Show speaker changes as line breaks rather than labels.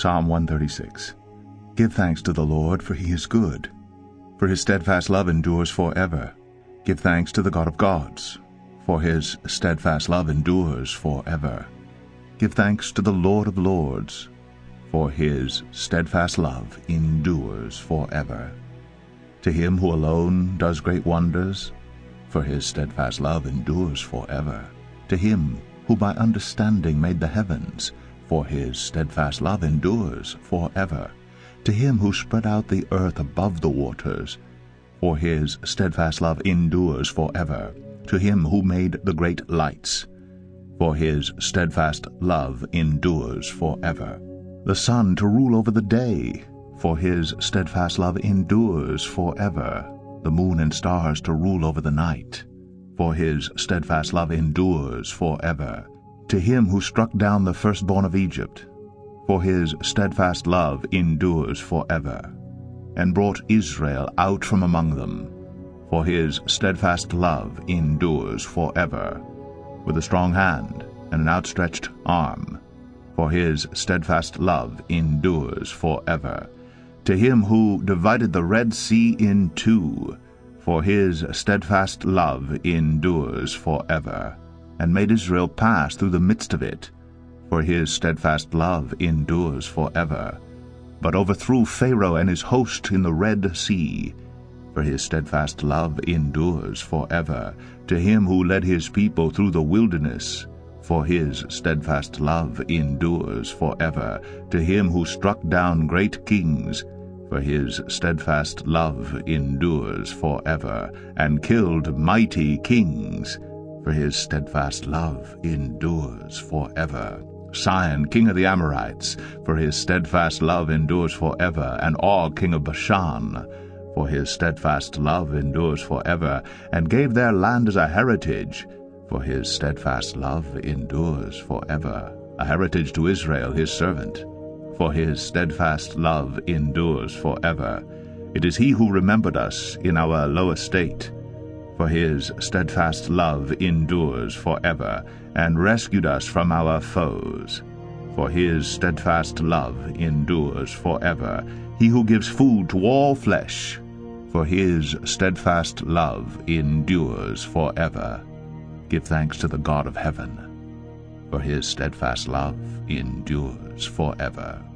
Psalm 136. Give thanks to the Lord, for he is good, for his steadfast love endures forever. Give thanks to the God of gods, for his steadfast love endures forever. Give thanks to the Lord of lords, for his steadfast love endures forever. To him who alone does great wonders, for his steadfast love endures forever. To him who by understanding made the heavens, for his steadfast love endures forever. To him who spread out the earth above the waters, for his steadfast love endures forever. To him who made the great lights, for his steadfast love endures forever. The sun to rule over the day, for his steadfast love endures forever. The moon and stars to rule over the night, for his steadfast love endures forever. To him who struck down the firstborn of Egypt, for his steadfast love endures forever, and brought Israel out from among them, for his steadfast love endures forever, with a strong hand and an outstretched arm, for his steadfast love endures forever. To him who divided the Red Sea in two, for his steadfast love endures forever, and made Israel pass through the midst of it, for his steadfast love endures forever, but overthrew Pharaoh and his host in the Red Sea, for his steadfast love endures forever. To him who led his people through the wilderness, for his steadfast love endures forever. To him who struck down great kings, for his steadfast love endures forever, and killed mighty kings, for his steadfast love endures forever. Sihon, king of the Amorites, for his steadfast love endures forever, and Og, king of Bashan, for his steadfast love endures forever, and gave their land as a heritage, for his steadfast love endures forever, a heritage to Israel his servant, for his steadfast love endures forever. It is he who remembered us in our low estate, for his steadfast love endures forever, and rescued us from our foes, for his steadfast love endures forever. He who gives food to all flesh, for his steadfast love endures forever. Give thanks to the God of heaven, for his steadfast love endures forever.